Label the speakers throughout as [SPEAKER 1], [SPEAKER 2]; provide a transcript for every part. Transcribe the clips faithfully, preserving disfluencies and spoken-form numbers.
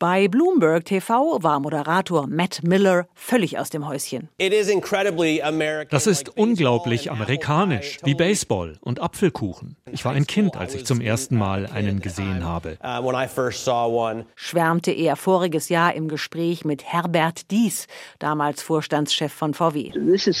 [SPEAKER 1] Bei Bloomberg T V war Moderator Matt Miller völlig aus dem Häuschen.
[SPEAKER 2] Das ist unglaublich amerikanisch, wie Baseball und Apfelkuchen. Ich war ein Kind, als ich zum ersten Mal einen gesehen habe.
[SPEAKER 1] Schwärmte er voriges Jahr im Gespräch mit Herbert Diess, damals Vorstandschef von V W.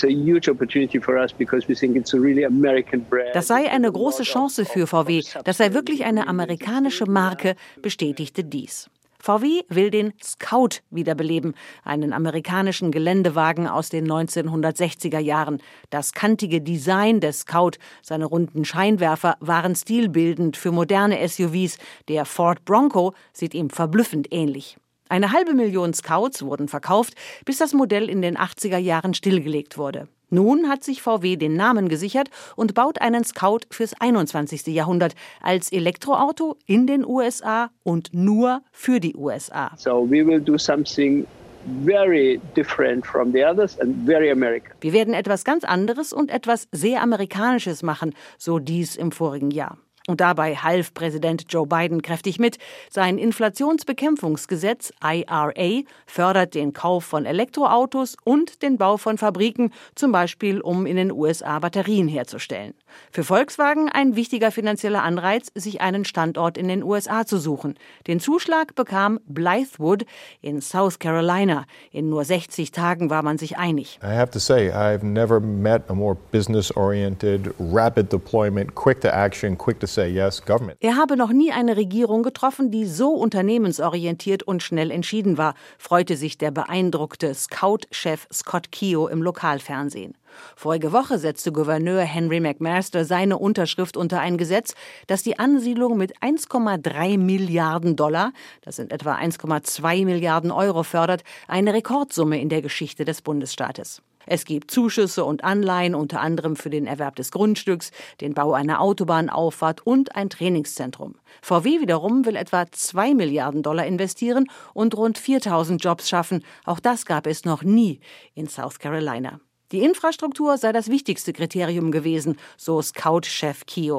[SPEAKER 1] Das sei eine große Chance für V W. Das sei wirklich eine amerikanische Marke, bestätigte Diess. V W will den Scout wiederbeleben, einen amerikanischen Geländewagen aus den neunzehnhundertsechziger Jahren. Das kantige Design des Scout, seine runden Scheinwerfer waren stilbildend für moderne S U Vs. Der Ford Bronco sieht ihm verblüffend ähnlich. Eine halbe Million Scouts wurden verkauft, bis das Modell in den achtziger Jahren stillgelegt wurde. Nun hat sich V W den Namen gesichert und baut einen Scout fürs einundzwanzigste Jahrhundert als Elektroauto in den U S A und nur für die U S A.
[SPEAKER 3] So we will do something very different from the others and very American.
[SPEAKER 1] Wir werden etwas ganz anderes und etwas sehr Amerikanisches machen, so Diess im vorigen Jahr. Und dabei half Präsident Joe Biden kräftig mit. Sein Inflationsbekämpfungsgesetz I R A fördert den Kauf von Elektroautos und den Bau von Fabriken, zum Beispiel um in den U S A Batterien herzustellen. Für Volkswagen ein wichtiger finanzieller Anreiz, sich einen Standort in den U S A zu suchen. Den Zuschlag bekam Blythewood in South Carolina. In nur sechzig Tagen war man sich einig.
[SPEAKER 4] I have to say, I've never met a more business-oriented, rapid deployment, quick to action, quick to say yes government.
[SPEAKER 1] Er habe noch nie eine Regierung getroffen, die so unternehmensorientiert und schnell entschieden war, freute sich der beeindruckte Scout-Chef Scott Keogh im Lokalfernsehen. Vorige Woche setzte Gouverneur Henry McMaster seine Unterschrift unter ein Gesetz, das die Ansiedlung mit eins Komma drei Milliarden Dollar, das sind etwa eins Komma zwei Milliarden Euro, fördert, eine Rekordsumme in der Geschichte des Bundesstaates. Es gibt Zuschüsse und Anleihen, unter anderem für den Erwerb des Grundstücks, den Bau einer Autobahnauffahrt und ein Trainingszentrum. V W wiederum will etwa zwei Milliarden Dollar investieren und rund viertausend Jobs schaffen. Auch das gab es noch nie in South Carolina. Die Infrastruktur sei das wichtigste Kriterium gewesen, so Scout-Chef Keogh.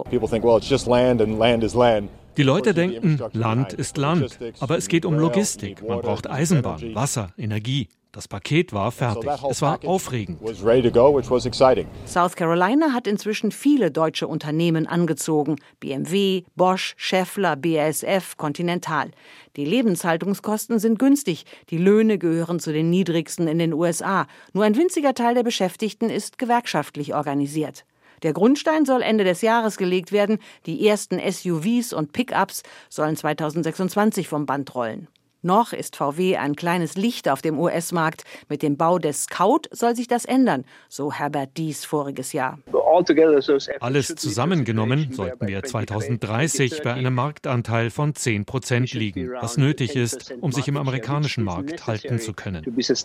[SPEAKER 2] Die Leute denken, Land ist Land, aber es geht um Logistik. Man braucht Eisenbahn, Wasser, Energie. Das Paket war fertig. Es war aufregend.
[SPEAKER 1] South Carolina hat inzwischen viele deutsche Unternehmen angezogen. B M W, Bosch, Schaeffler, B A S F, Continental. Die Lebenshaltungskosten sind günstig. Die Löhne gehören zu den niedrigsten in den U S A. Nur ein winziger Teil der Beschäftigten ist gewerkschaftlich organisiert. Der Grundstein soll Ende des Jahres gelegt werden. Die ersten S U Vs und Pickups sollen zweitausendsechsundzwanzig vom Band rollen. Noch ist V W ein kleines Licht auf dem U S-Markt. Mit dem Bau des Scout soll sich das ändern, so Herbert Diess voriges Jahr.
[SPEAKER 2] Alles zusammengenommen sollten wir zweitausenddreißig bei einem Marktanteil von zehn Prozent liegen, was nötig ist, um sich im amerikanischen Markt halten zu können.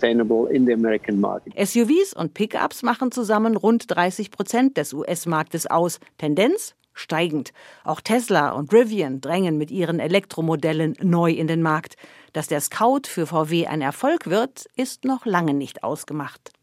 [SPEAKER 1] S U Vs und Pickups machen zusammen rund dreißig Prozent des U S-Marktes aus. Tendenz? Steigend. Auch Tesla und Rivian drängen mit ihren Elektromodellen neu in den Markt. Dass der Scout für V W ein Erfolg wird, ist noch lange nicht ausgemacht.